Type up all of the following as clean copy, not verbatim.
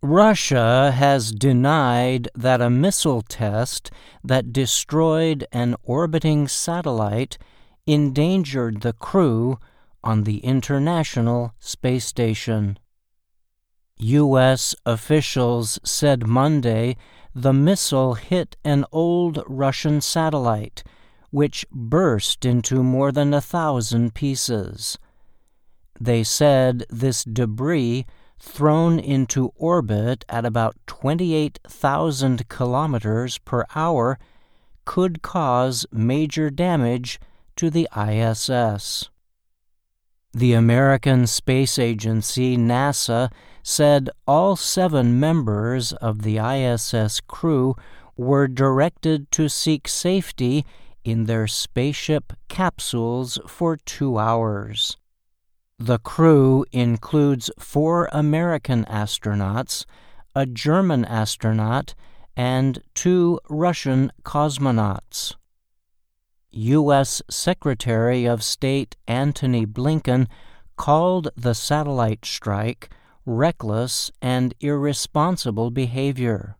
Russia has denied that a missile test that destroyed an orbiting satellite endangered the crew on the International Space Station. U.S. officials said Monday the missile hit an old Russian satellite, which burst into more than 1,000 pieces. They said this debris, thrown into orbit at about 28,000 kilometers per hour, could cause major damage to the ISS. The American Space Agency, NASA, said all 7 members of the ISS crew were directed to seek safety in their spaceship capsules for 2 hours. The crew includes 4 American astronauts, a German astronaut, and 2 Russian cosmonauts. U.S. Secretary of State Antony Blinken called the satellite strike reckless and irresponsible behavior.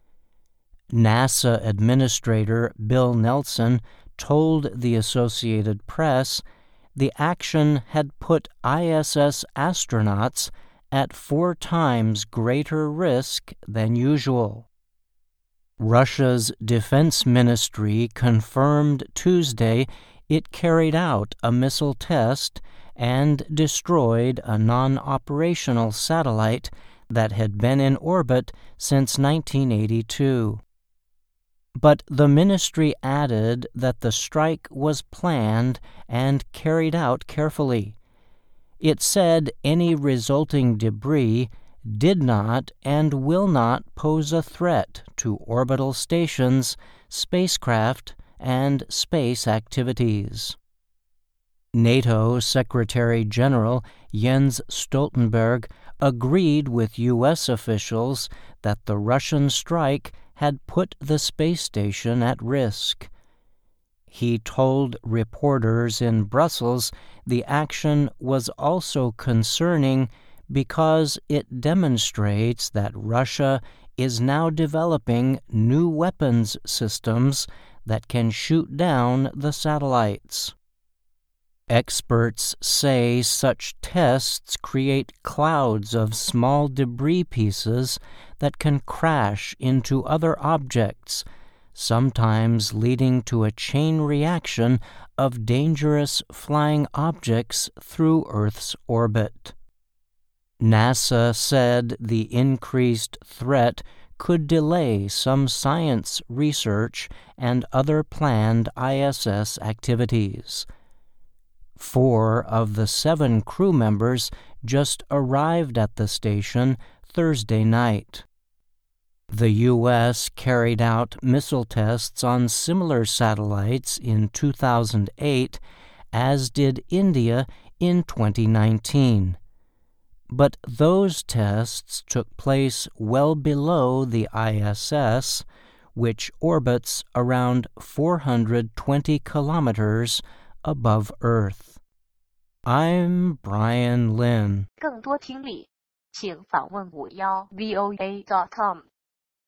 NASA Administrator Bill Nelson told the Associated Press the action had put ISS astronauts at 4 times greater risk than usual. Russia's defense ministry confirmed Tuesday it carried out a missile test and destroyed a non-operational satellite that had been in orbit since 1982. But the ministry added that the strike was planned and carried out carefully. It said any resulting debris did not and will not pose a threat to orbital stations, spacecraft, and space activities. NATO Secretary General Jens Stoltenberg agreed with U.S. officials that the Russian strike had put the space station at risk. He told reporters in Brussels the action was also concerning because it demonstrates that Russia is now developing new weapons systems that can shoot down the satellites. Experts say such tests create clouds of small debris pieces that can crash into other objects, sometimes leading to a chain reaction of dangerous flying objects through Earth's orbit. NASA said the increased threat could delay some science research and other planned ISS activities. 4 of the 7 crew members just arrived at the station Thursday night. The U.S. carried out missile tests on similar satellites in 2008, as did India in 2019. But those tests took place well below the ISS, which orbits around 420 kilometers above Earth. I'm Brian Lynn. 更多听力，请访问51voa.com。